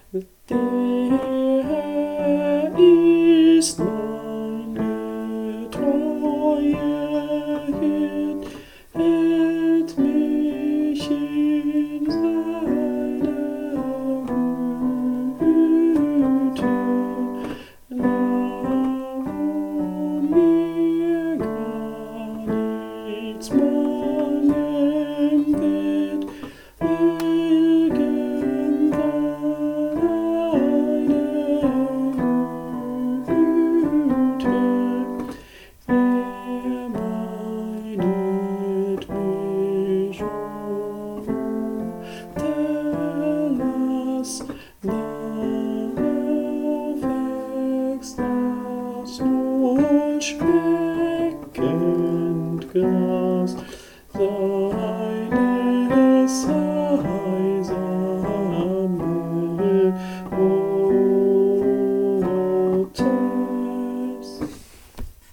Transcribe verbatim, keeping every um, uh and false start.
Der Herr ist meine treue Hirt, hält mich in seiner Güte. Darum mir gar nichts mangeln wird, wegen deiner Güte. Er meinet mich um, der lass darauf wächst das wohlschmeckend Gras seines heilsamen Brotes.